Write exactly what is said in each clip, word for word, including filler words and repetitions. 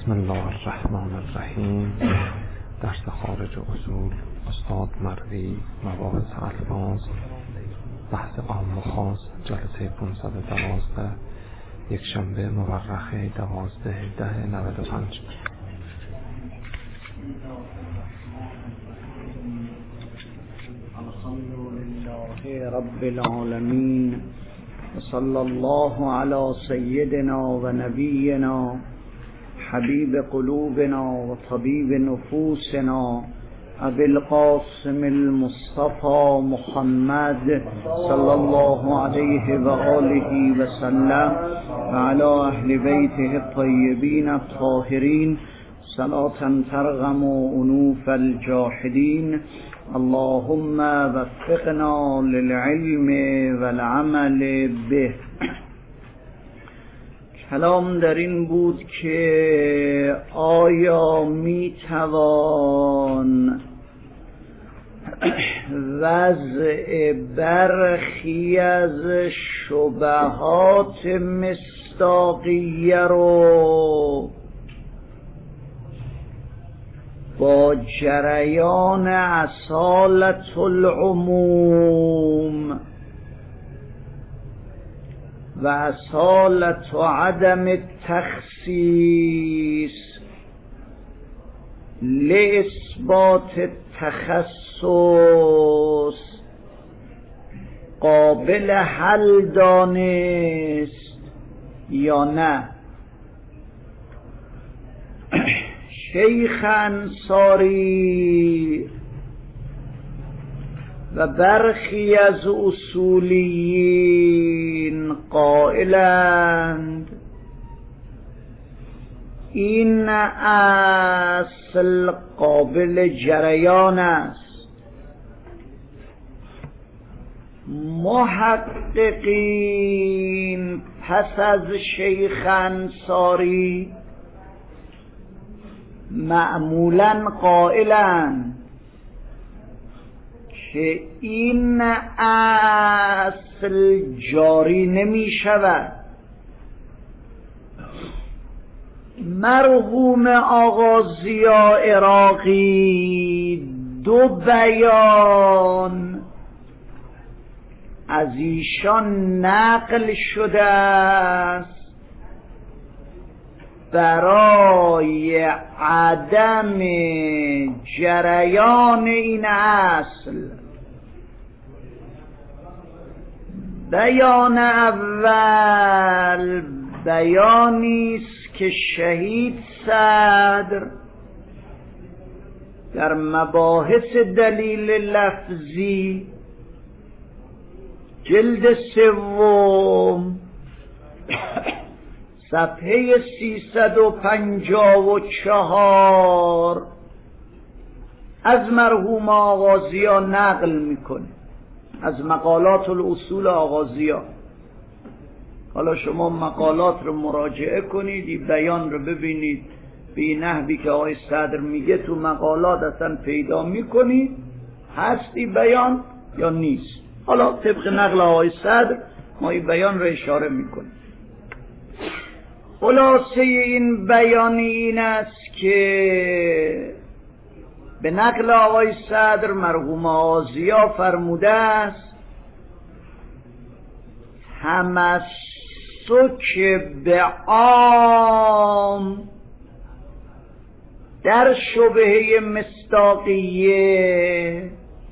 بسم الله الرحمن الرحیم. درس خارج اصول استاد مروی، مباحث الفاظ، بحث عام و خاص، جلسه پانصد و دوازده، یک شنبه مورخه دوازده ده نود و پنج. الحمدلله رب العالمین و صلی الله علی سیدنا و نبینا حبیب قلوبنا و طبیب نفوسنا ابی القاسم المصطفى محمد صلی الله علیه و آله و سلم و علی اهل بیته الطیبین الطاهرین صلاة ترغم انوف الجاحدین. اللهم وفقنا للعلم والعمل به. کلام در این بود که آیا می توان وضع برخی از شبهات مصداقیه رو با جریان اصالت العموم و اصالت و عدم التخصیص لاثبات التخصص قابل حل دانست یا نه؟ شیخ انصاری و برخی از اصولیین قائلند این اصل قابل جریان است. محققین پس از شیخ انصاری معمولاً قائلند که این اصل جاری نمی شود. مرحوم آغازیا عراقی دو بیان از ایشان نقل شده است برای عدم جریان این اصل. بیان اول بیانی است که شهید صدر در مباحث دلیل لفظی جلد سوم صفحه سیصد و پنجاه و چهار از مرحوم آغازیا نقل میکنه، از مقالات الاصول آغازیا. حالا شما مقالات رو مراجعه کنید، این بیان رو ببینید به این نحوی که آقای صدر میگه تو مقالات اصلا پیدا میکنید هست این بیان یا نیست. حالا طبق نقل آقای صدر ما این بیان رو اشاره میکنیم. خلاصه این بیان این است که به نقل آقای صدر مرحوم آغازیا فرموده است تمسک به عام در شبهه مصداقیه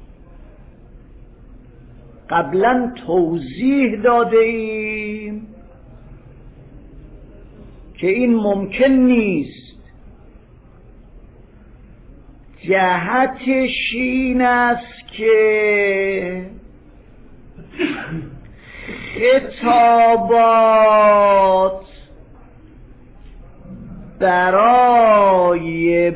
قبلا توضیح داده ایم که این ممکن نیست. جهتش این است که خطابات برای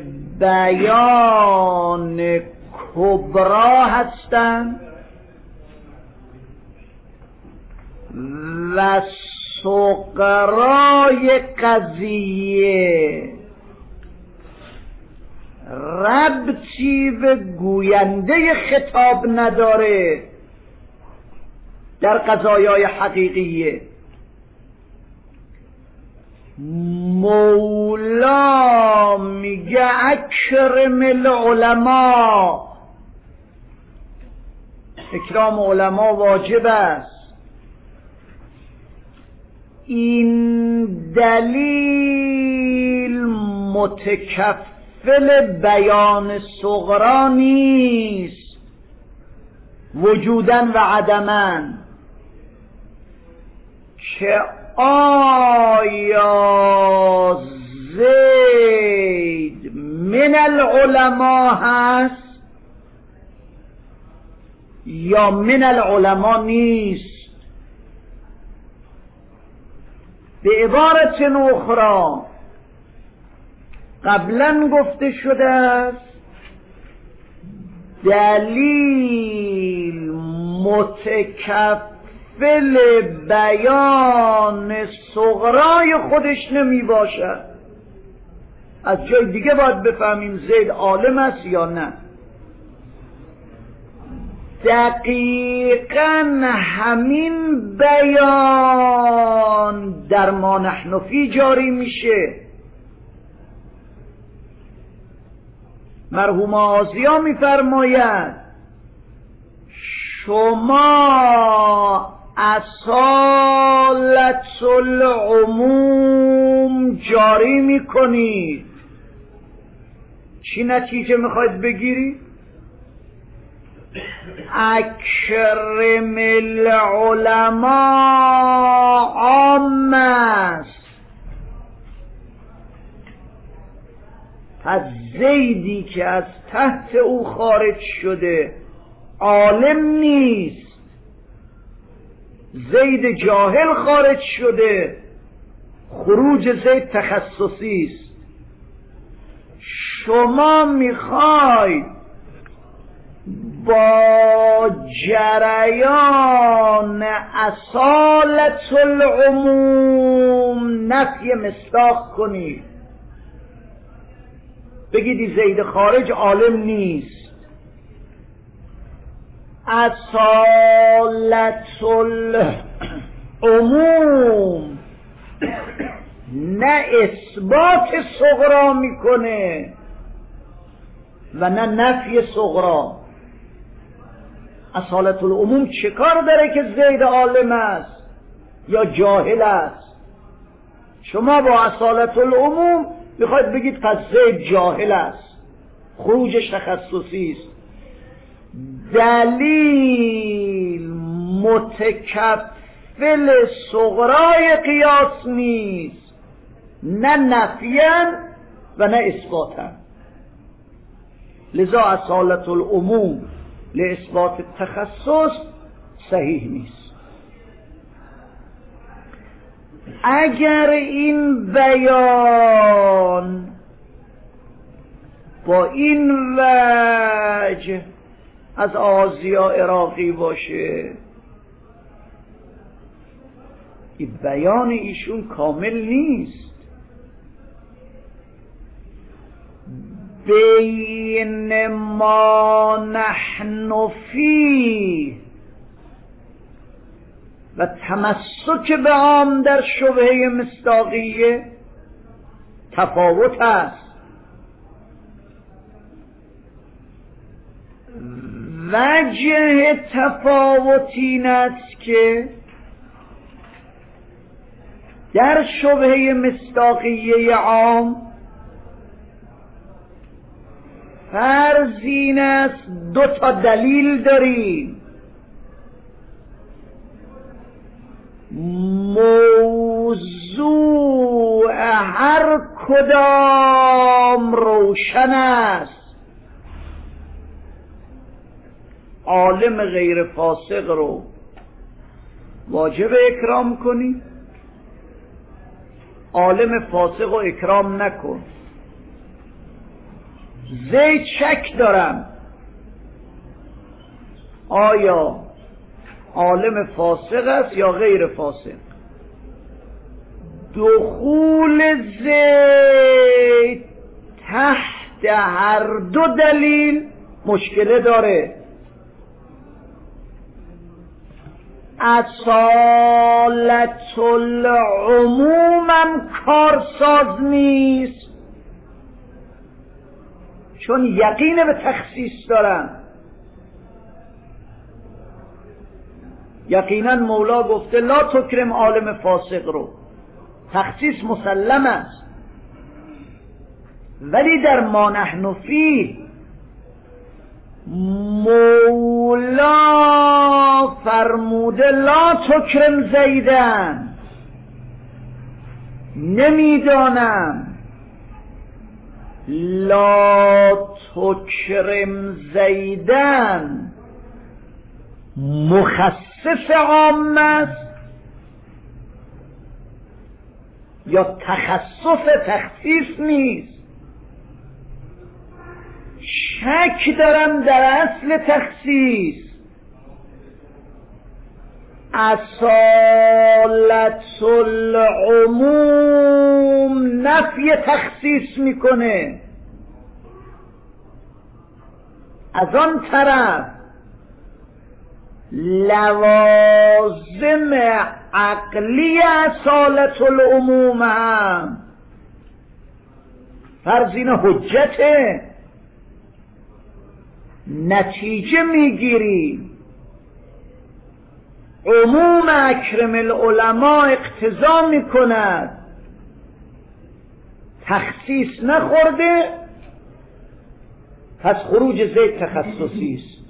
بیان کبرا هستند و صغرای قضیه ربطی به گوینده خطاب نداره در قضایای حقیقیه. مولا میگه اکرم العلماء، اکرام علما واجب است. این دلیل متکفل بیان صغرا نیست وجوداً و عدماً، که آیا زید من العلماء هست یا من العلماء نیست. به عبارت اخرى قبلا گفته شده است دلیل متکفل بیان صغرای خودش نمی باشد. از جای دیگه باید بفهمیم زید عالم است یا نه. دقیقاً همین بیان در ما نحن فی جاری میشه. مرحوم آزیا میفرماید شما اصالت العموم جاری میکنید، چی نتیجه میخواید بگیرید؟ اکرم العلماء عام است. پس زیدی که از تحت او خارج شده عالم نیست، زید جاهل خارج شده، خروج زید تخصصی است. شما میخواید با جریان اصالت العموم نفی مصداق کنید، بگید زید خارج عالم نیست. اصالت العموم نه اثبات صغرا میکنه و نه نفی صغرا. اصالت العموم چه کار داره که زید عالم است یا جاهل است؟ شما با اصالت العموم میخواید بگید پس زید جاهل است، خروجش تخصصی است. دلیل متکفل صغرای قیاس نیست، نه نفیاً و نه اثباتاً. لذا اصالت العموم لاثبات التخصص صحیح نیست. اگر این بیان با این وجه از آزیا عراقی باشه، این بیان ایشون کامل نیست. بین ما نحن فیه و تمسک به عام در شبهه مصداقیه تفاوت است. وجه تفاوت این است که در شبهه مصداقیه عام فرض این است دو تا دلیل داریم، موضوع هر کدام روشن است. عالم غیر فاسق رو واجب اکرام کنی، عالم فاسق رو اکرام نکن. زید شک دارم آیا عالم فاسق است یا غیر فاسق. دخول زید تحت هر دو دلیل مشکله داره. اصالت العمومم کارساز نیست، چون یقین به تخصیص دارم. یقینا مولا گفته لا تکرم عالم فاسق رو، تخصیص مسلم است. ولی در ما نحن فیه مولا فرموده لا تکرم زیدن، نمیدانم لا تکرم زیدن مخصص عام است یا تخصص تخصیص نیست. شک دارم در اصل تخصیص. اصالت العموم نفی تخصیص میکنه، از آن طرف لوازم عقلی اصالت العموم هم فرض این حجته، نتیجه میگیری. عموم اکرم العلماء اقتضا میکند تخصیص نخورده، پس خروج زید تخصصی است.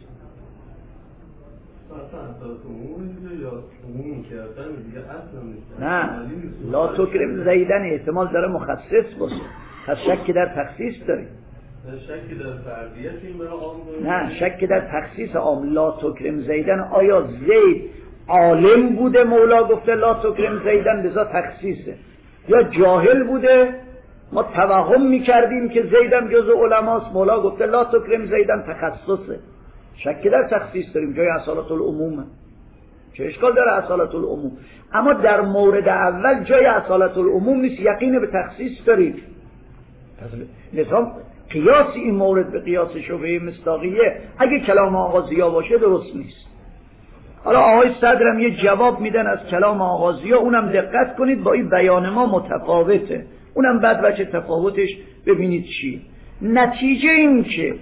نه لا تکرم زیدن احتمال داره مخصص باشه، پس شک در تخصیص داری. شک در فردیت این برای عام داری؟ نه شک در تخصیص عام. لا تکرم زیدن، آیا زید عالم بوده مولا گفته لا تکرم زیدن لذا تخصیصه، یا جاهل بوده ما توهم میکردیم که زیدم جزء علماست مولا گفته لا تکرم زیدن تخصصه. شک در تخصیص داریم، جای اصالت العمومه. چه اشکال داره اصالت العموم؟ اما در مورد اول جای اصالت العموم نیست، یقین به تخصیص داریم. لذا قیاس این مورد به قیاس شبهه مصداقیه اگه کلام آغازیا باشه درست نیست. حالا آقای صدرم یه جواب میدن از کلام آغازیا، اونم دقت کنید با این بیان ما متفاوته، اونم بعد وجه تفاوتش ببینید چی. نتیجه این که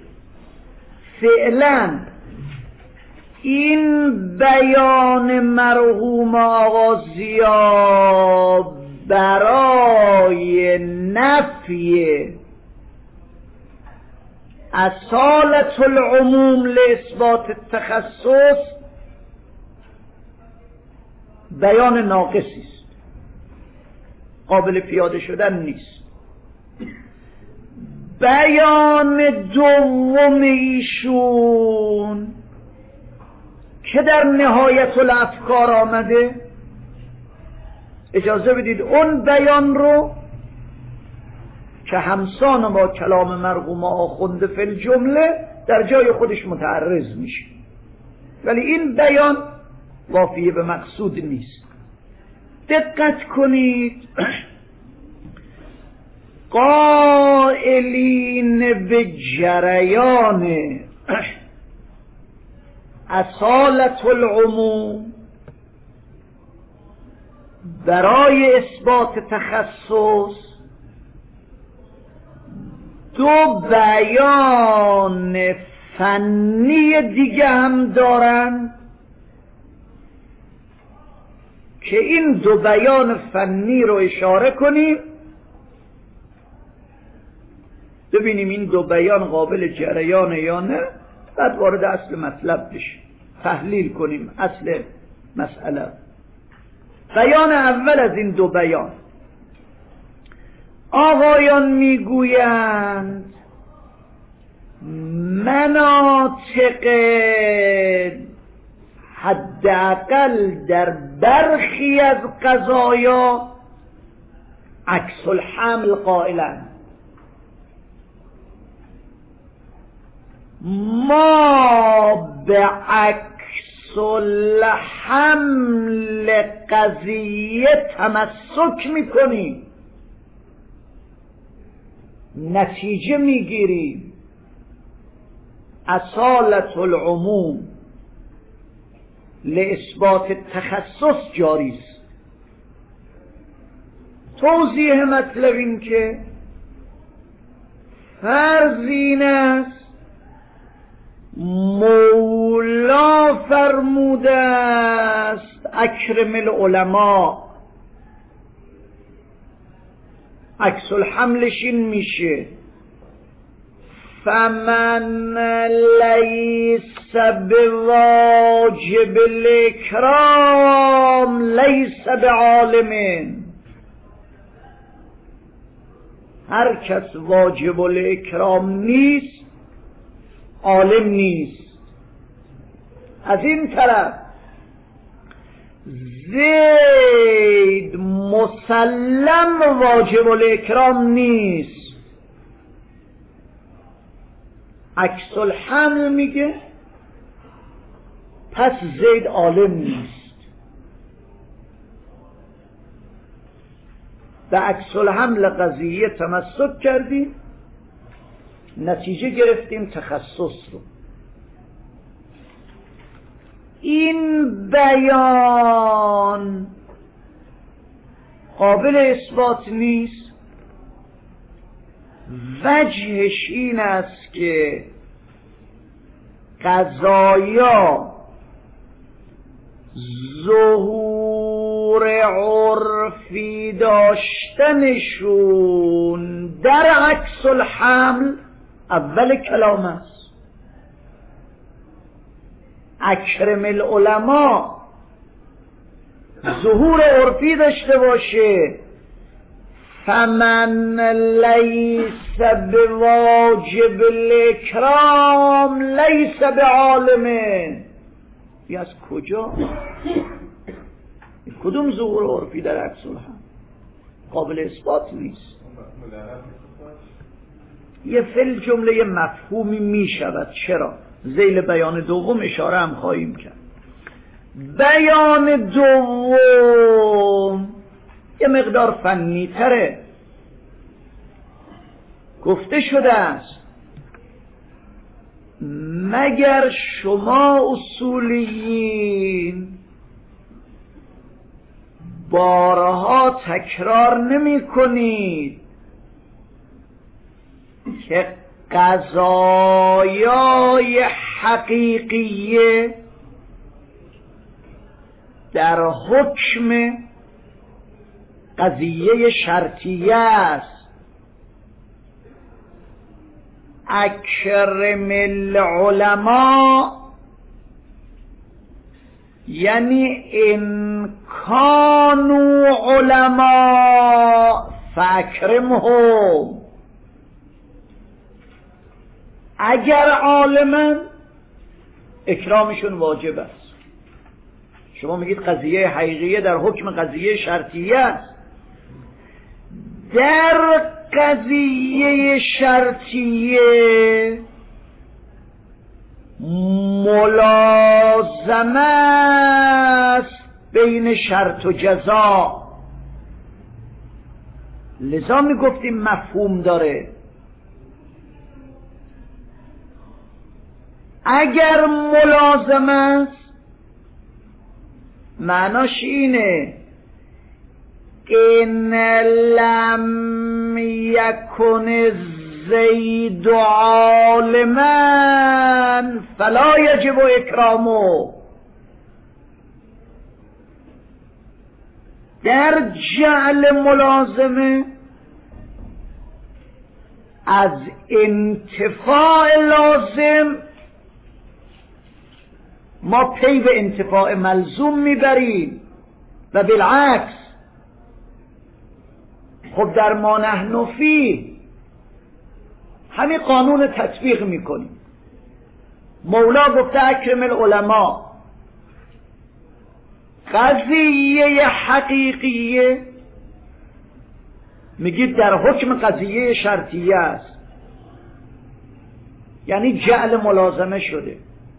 فعلا این بیان مرحوم آغازیا برای نفی اصالت العموم لاثبات التخصص بیان ناقصی است، قابل پیاده شدن نیست. بیان دوم ایشون که در نهایت الافکار آمده، اجازه بدید اون بیان رو که همسان با کلام مرحوم آخوند فی الجمله در جای خودش متعرض میشه، ولی این بیان وافیه به مقصود نیست. دقت کنید، قائلین به جریان اصالت العموم برای اثبات تخصص دو بیان فنی دیگه هم دارن که این دو بیان فنی رو اشاره کنیم ببینیم این دو بیان قابل جریان یا نه، بعد وارد اصل مطلب بشیم، تحلیل کنیم اصل مسئله. بیان اول از این دو بیان، آقایان میگویند مناطق حداقل در برخی از قضایا عکس الحمل قائلند. ما به عکس الحمل قضیه تمسک میکنیم، نتیجه میگیریم. اصالت العموم لاثبات تخصص جاری است. توضیح مطلب این که فرض این است مولا فرموده است اکرم العلماء، عکس الحملش این میشه فمن لیس بواجب الاکرام لیس بعالم، هر کس واجب الاکرام نیست عالم نیست. از این طرف زید مسلم واجب الاکرام نیست، عکس الحمل میگه پس زید عالم نیست. به عکس الحمل قضیه تمسک کردیم، نتیجه گرفتیم تخصص رو. این بیان قابل اثبات نیست. وجهش این است که قضایا ظهور عرفی داشتنشون در عکس الحمل اول کلام است. اکرم العلماء ظهور عرفی داشته باشه، فمن لیس بواجب الاکرام لیس بعالم. ای از کجا؟ کدوم ظهور عرفی در عکس الحمل؟ قابل اثبات نیست. یه فعل جمله مفهومی می شود. چرا؟ ذیل بیان دوم اشاره هم خواهیم کرد. بیان دوم یه مقدار فنی تره. گفته شده است مگر شما اصولیین بارها تکرار نمی کنید که قضایای حقیقیه در حکم قضیه شرطیه است. اکرم العلماء یعنی ان کانوا علماء فاکرمهم، اگر عالمن اکرامشون واجب است. شما میگید قضیه حقیقیه در حکم قضیه شرطیه است. در قضیه شرطیه ملازمه است بین شرط و جزا، لذا میگفتیم مفهوم داره. اگر ملازمه است معناش اینه ان لم یکن زید عالما فلا یجب اکرامه. در جعل ملازمه از انتفاع لازم ما پی به انتفاع ملزوم میبریم و بالعکس. خب در ما نحن فیه همین قانون تطبیق میکنیم. مولا گفته اکرم العلماء، قضیه حقیقیه میگید در حکم قضیه شرطیه است، یعنی جعل ملازمه شده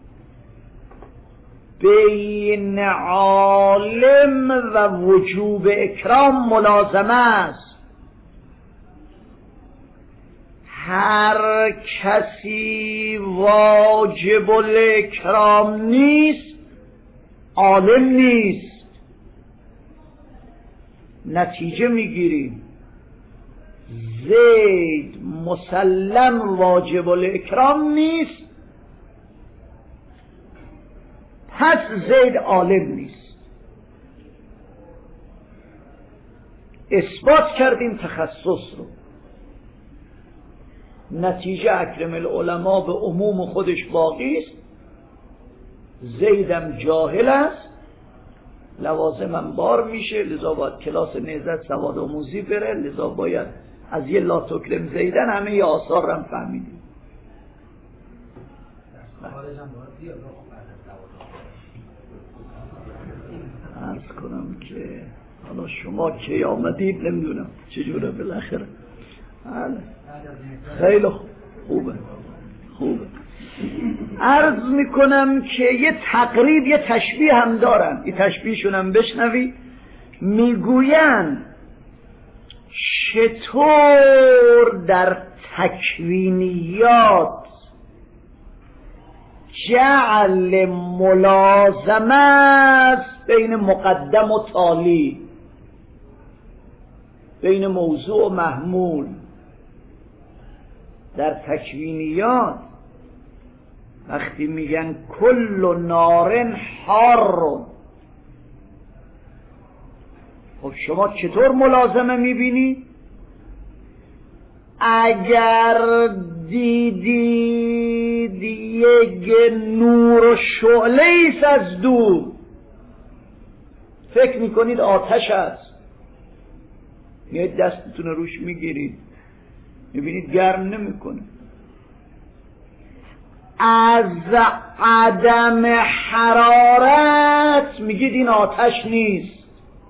بین عالم و وجوب اکرام ملازمه است. هر کسی واجب الاکرام نیست عالم نیست. نتیجه میگیریم زید مسلم واجب الاکرام نیست، پس زید عالم نیست. اثبات کردیم تخصص رو. نتیجه اکرم العلماء به عموم خودش باقی است. زیدم جاهل است، لوازمم بار میشه، لذا باید کلاس نهضت سواد آموزی بره، لذا باید از یه لا تکرم زیدن همه ی آثار رم فهمیدیم. عرض کنم که حالا شما کی آمدید نمیدونم چجوره بالاخره. خیلی خوبه خوبه. عرض میکنم که یه تقریب یه تشبیه هم دارن، یه تشبیهشون هم بشنوی. میگوین چطور در تکوینیات جعل ملازمه است بین مقدم و تالی، بین موضوع و محمول. در تکوینیات وقتی میگن کل نارن حار، خب شما چطور ملازمه میبینی؟ اگر دیدید یک نور و شعله ایست از دور، فکر میکنید آتش است، میاد دستتون روش میگیرید، میبینید گرم نمیکنه. از عدم حرارت میگید این آتش نیست.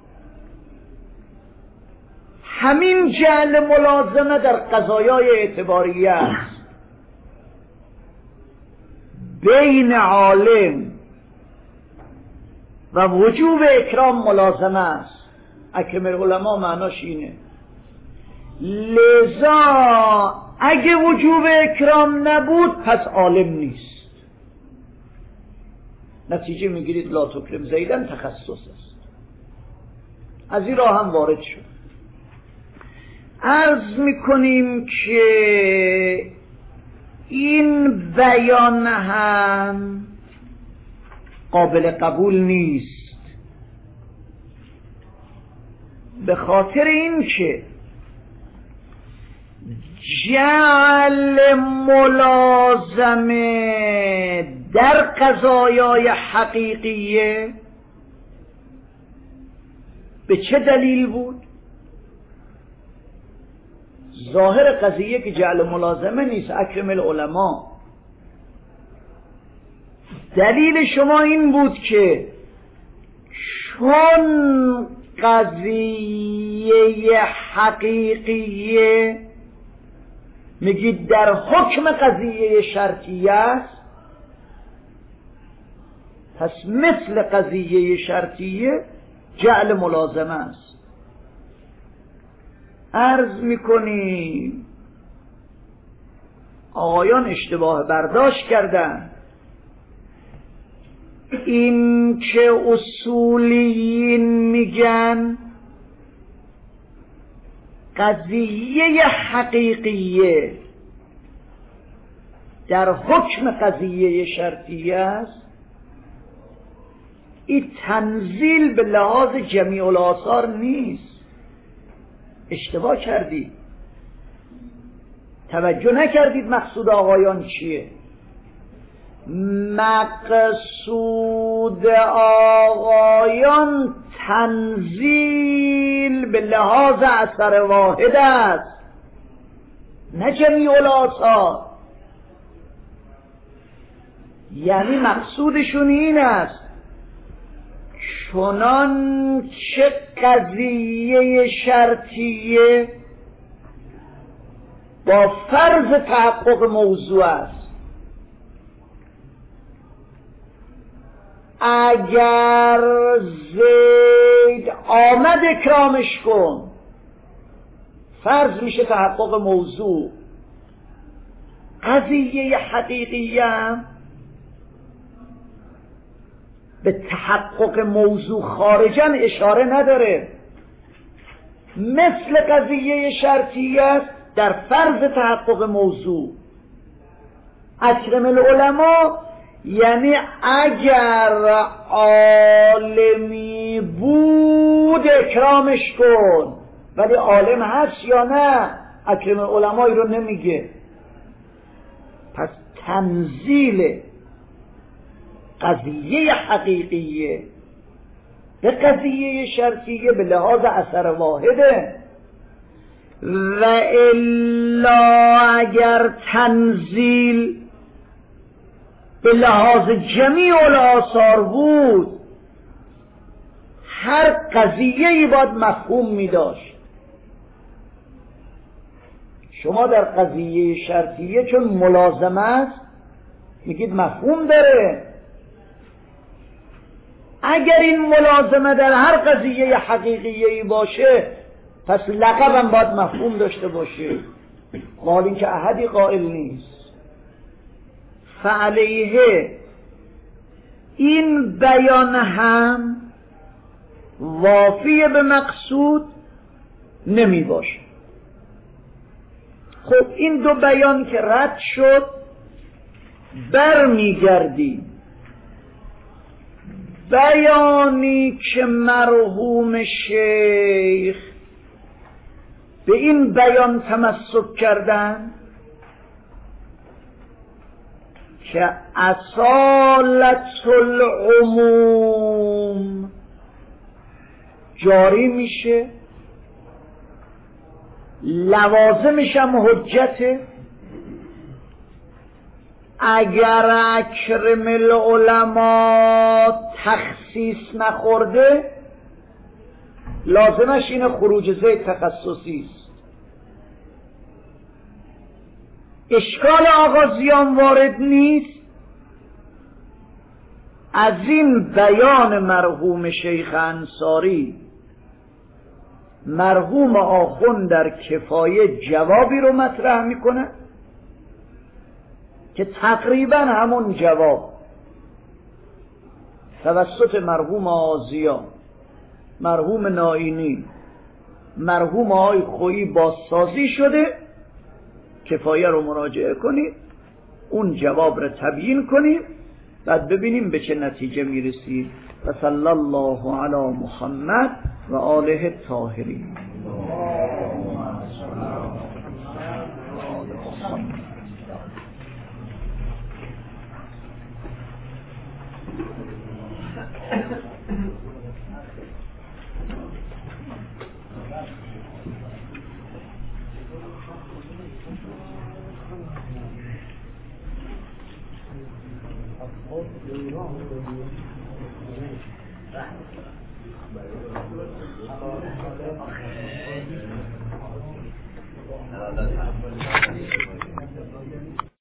همین جعل ملازمه در قضایای اعتباریه است. بین عالم و وجوب اکرام ملازمه است. اکرم العلماء معناش اینه. لذا اگه وجوب اکرام نبود پس عالم نیست. نتیجه میگیرید لا تکرم زیدن تخصص است. از این راه هم وارد شد. عرض میکنیم که این بیان هم قابل قبول نیست، به خاطر این که جعل ملازمه در قضایای حقیقیه به چه دلیل بود؟ ظاهر قضیه که جعل ملازمه نیست. اکرم العلماء دلیل شما این بود که چون قضیه حقیقیه میگید در حکم قضیه شرطیه است، پس مثل قضیه شرطیه جعل ملازمه است. عرض میکنیم آقایان اشتباه برداشت کردن. این که اصولیین میگن قضیه حقیقیه در حکم قضیه شرطیه است، این تنزیل به لحاظ جمیع الآثار نیست. اشتباه کردید، توجه نکردید مقصود آقایان چیه. مقصود آقایان تنزیل به لحاظ اثر واحد است، نه جمیع الآثار. یعنی مقصودشون این است چنان چه قضیه شرطیه با فرض تحقق موضوع است، اگر زید آمد اکرامش کن فرض میشه تحقق موضوع. قضیه حقیقیه به تحقق موضوع خارجن اشاره نداره. مثل قضیه شرطیه است در فرض تحقق موضوع. اکرم العلماء یعنی اگر عالمی بود اکرامش کن، ولی عالم هست یا نه اکرم العلماء رو نمیگه. پس تنزیل قضیه حقیقیه به قضیه شرطیه به لحاظ اثر واحده، و الا اگر تنزیل به لحاظ جمیع الآثار بود هر قضیه‌ای باید مفهوم می داشت. شما در قضیه شرطیه چون ملازمه است میگید مفهوم داره. اگر این ملازمه در هر قضیه حقیقیه‌ای باشه پس لقب هم باید مفهوم داشته باشه، حال این که احدی قائل نیست. فعلیه این بیان هم وافی به مقصود نمی باشه. خب این دو بیان که رد شد برمیگردیم بیانی که مرحوم شیخ به این بیان تمسک کردن که اصالت العموم جاری میشه، لوازمش هم حجته. اگر اکرم العلماء تخصیص نخورده لازمش اینه خروج زید تخصصی است. اشکال آغازیان وارد نیست. از این بیان مرحوم شیخ انصاری مرحوم آخوند در کفایه جوابی رو مطرح میکنه که تقریبا همون جواب توسط مرحوم آزیا، مرحوم نائینی، مرحوم آقای خویی بازسازی شده. کفایه رو مراجعه کنید، اون جواب رو تبیین کنید، بعد ببینیم به چه نتیجه میرسید. و صلی الله علی محمد و آله الطاهرین. Thank you.